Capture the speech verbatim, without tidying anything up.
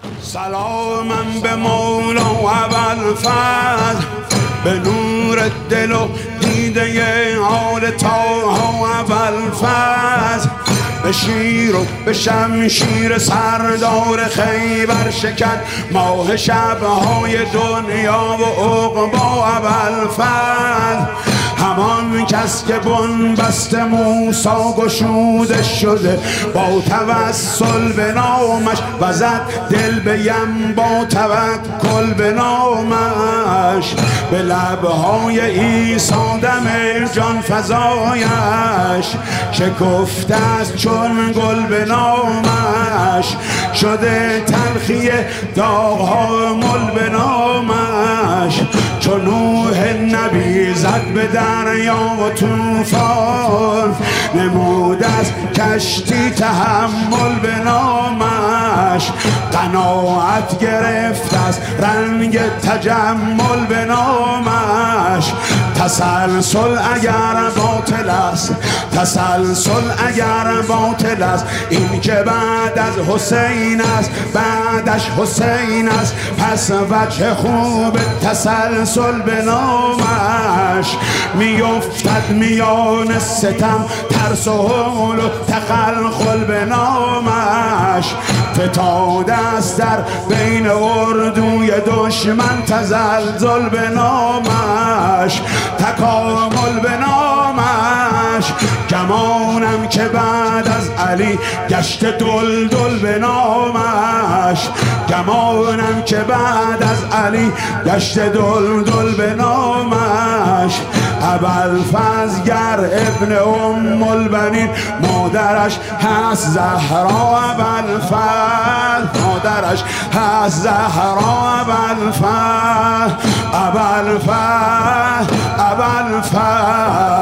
سلامم به مولا ابوالفضل، به نور دل و دیده آل طه ابوالفضل، به شیر و به شمشیر سردار خیبر شکن ماه شبهای دنیا و عقبا ابوالفضل. همان کس که بنبست موسی گشوده شده با توسل به نامش و زد دل به یم با توکل به نامش. به لبهای عیسی دم جان فزایش شکفته است چون گل به نامش. شده تلخی داغها مل به نامش. چون نوح نبی زد به دریا و طوفان، نمود از کشتی تحمل به نامش. قناعت گرفت از رنگ تجمل به نامش. تسلسل اگر باطل است، تسلسل اگر باطل است، این که بعد از حسین است بعدش حسین است، پس وجه خوب تسلسل به نامش. میافتد میان ستم ترس و هول و تخلخل به نامش. فتاده است در بین اردوی دشمن تزلزل به نامش. تکامل به نامش. گمانم که بعد از علی گشت دلدل به نامش. گمانم که بعد از علی گشت دلدل به نامش. ابوالفضل گر ابن ام البنین، مادرش هست زهرا ابوالفضل، مادرش هست زهرا ابوالفضل. ابوالفضل ابوالفضل